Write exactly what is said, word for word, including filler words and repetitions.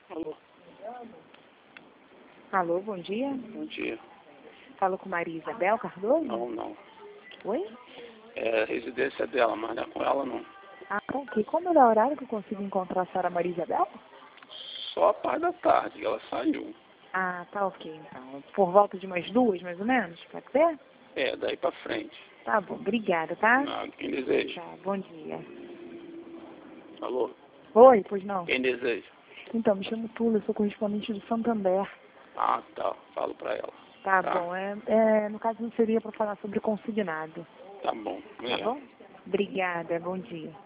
Alô? Alô, bom dia. Bom dia. Falo com Maria Isabel Cardoso? Não, não. Oi? É a residência dela, mas não é com ela, não. Ah, ok. Como é o horário que eu consigo encontrar a senhora Maria Isabel? Só a parte da tarde, ela saiu. Ah, tá ok, então. Por volta de umas duas, mais ou menos, pode ser? É, daí pra frente. Tá bom, obrigada, tá? Não, quem deseja? Tá, bom dia. Alô? Oi, pois não. Quem deseja? Então, me chamo Tula, eu sou correspondente do Santander. Ah, tá. Falo pra ela. Tá, Tá? bom, é, é, no caso não seria para falar sobre consignado. Tá bom. Tá É. bom? Obrigada, bom dia.